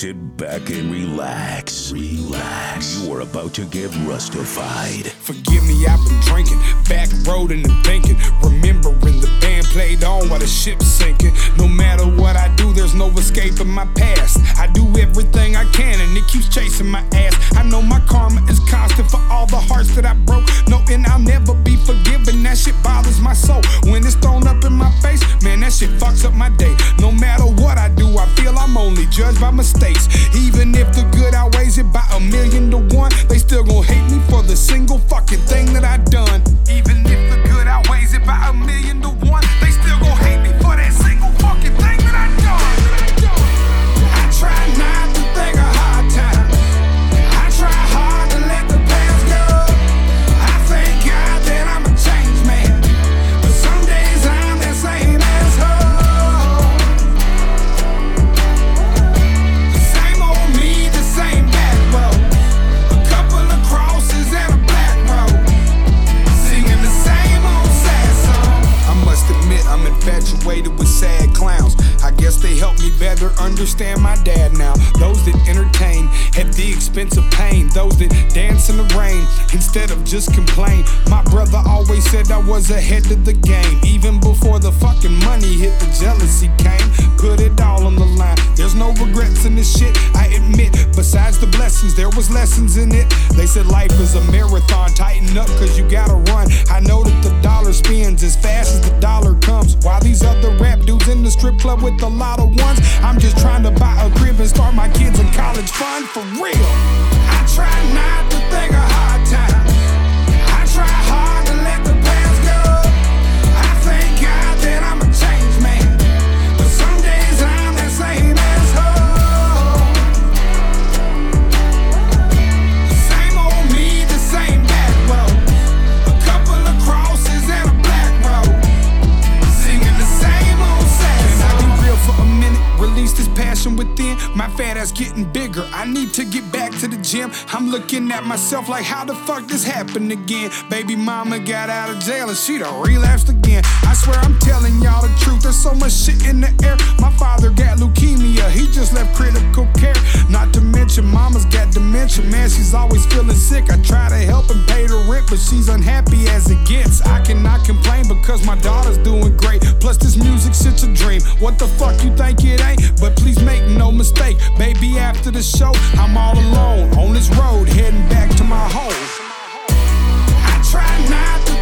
Sit back and relax. Relax. You are about to get Rustified. Forgive me, I've been drinking, back roading and thinking, remembering the band played on while the ship's sinking. No matter what I do, there's no escaping my past. I do everything I can and it keeps chasing my ass. I know my karma is constant for all the hearts that I broke, knowing I'll never be forgiven. That shit bothers my soul. When it's thrown up in my face, man, that shit fucks up my day. No matter what I do, I feel I'm only judged by mistakes. Even if the good outweighs it by 1,000,000 to 1, they still gon' hate me for the single fucking thing that I done. Even if the good outweighs it by 1,000,000 to 1, they still gon' hate me for that single fucking thing that I done. I try not to think of hard times. I try hard to let the past go. I thank God that I'm a changed man, but some days I'm that same asshole. The same old me, the same back road. A couple of crosses and a black road, singing the same old sad song. I must admit I'm infatuated with sad clowns. I guess they help me better understand my dad now. Those that entertain at the expense of pain, those that dance in the rain instead of just complain. My brother always said I was ahead of the game, even before the fucking money hit, the jealousy came. Put it all on the line, there's no regrets in this shit, I admit. Besides the blessings, there was lessons in it. They said life is a marathon, tighten up cause you gotta run. I know that the dollar spins as fast as the dollar comes, while these other rap dudes in the strip club with a lot of ones. I'm just trying to buy a crib and start my kids in college fund, for real. I try not to think of hard times. I try hard to let the past go. I thank God that I'm a changed man, but some days I'm that same asshole. The same old me, the same back road. A couple of crosses and a black road, singing the same old sad song. Can I be real for a minute? Release this passion within. My fat ass getting bigger, I need to get back to the gym. I'm looking at myself like, how the fuck this happened again? Baby mama got out of jail and she done relapsed again. I swear I'm telling y'all the truth, there's so much shit in the air. My father got leukemia, he just left critical care. Not to mention mama's got dementia, man, she's always feeling sick. I try to help and pay the rent, but she's unhappy as it gets. I cannot complain because my daughter's doing great. Plus this music shit's a dream. What the fuck you think it ain't? But please make no mistake, baby, after the show I'm all alone on this road heading back to my home. I try not to